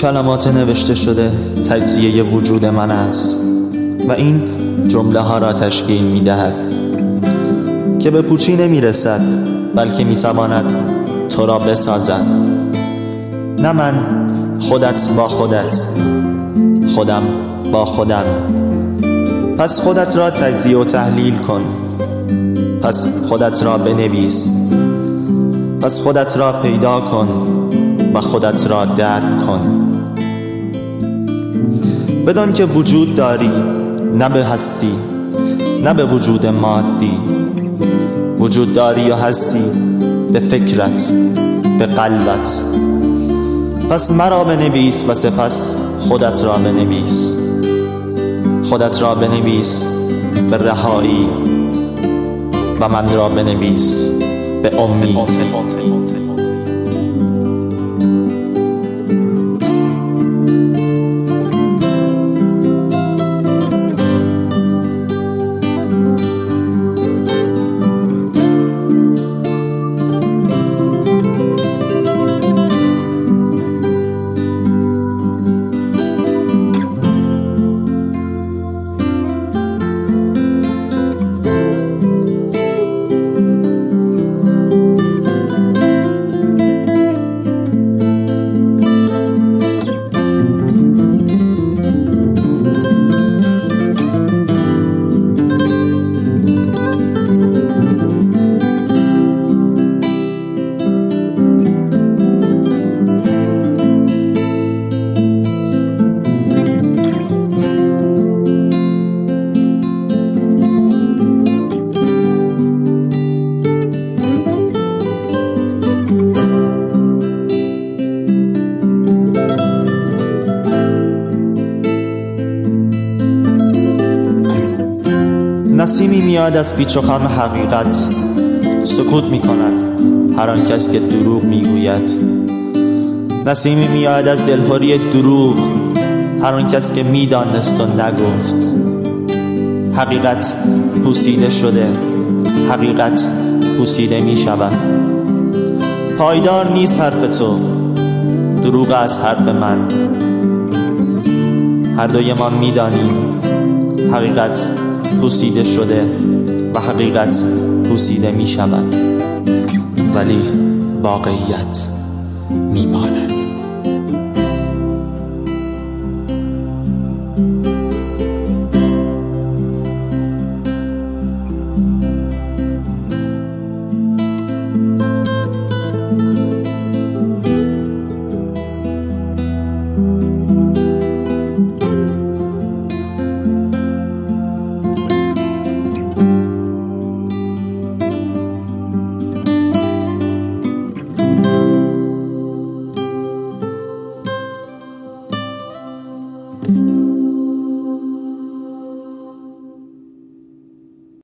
کلمات نوشته شده تجزیه وجود من است و این جمله ها را تشکیل می دهد که به پوچی نمی رسد بلکه می تواند تو را بسازد. نه من، خودت با خودت، خودم با خودم. پس خودت را تجزیه و تحلیل کن، پس خودت را بنویس، پس خودت را پیدا کن و خودت را درک کن. بدان که وجود داری، نه به هستی، نه به وجود مادی. وجود داری و هستی به فکرت، به قلبت. پس مرا بنویس و سپس خودت را بنویس. خودت را بنویس به رهایی و من را بنویس به امید. نسیمی میاد از پیچ و خم حقیقت، سکوت می کند هر آن کس که دروغ می گوید. نسیمی میاد از دلخوری دروغ، هر آن کس که می دانست و نگفت. حقیقت پوسیده شده، حقیقت پوسیده می شود. پایدار نیست حرف تو، دروغ از حرف من. هر دوی ما می دانیم حقیقت پوسیده شده و حقیقت پوسیده می شود، ولی واقعیت می ماند.